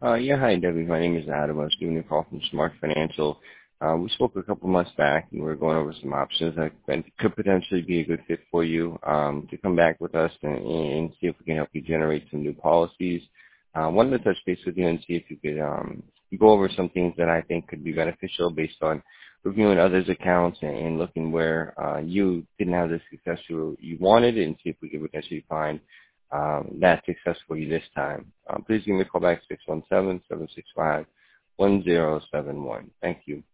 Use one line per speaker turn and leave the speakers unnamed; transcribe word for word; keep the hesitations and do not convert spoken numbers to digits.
Uh, yeah, hi, Debbie. My name is Adam. I was giving you a call from Smart Financial. Uh, we spoke a couple months back, and we were going over some options that could could potentially be a good fit for you um, to come back with us and, and see if we can help you generate some new policies. I uh, wanted to touch base with you and see if you could um, go over some things that I think could be beneficial based on reviewing others' accounts and, and looking where uh, you didn't have the success you, you wanted and see if we could potentially find um, that success for you this time. Um, please give me a call back, six one seven, seven six five, one zero seven one. Thank you.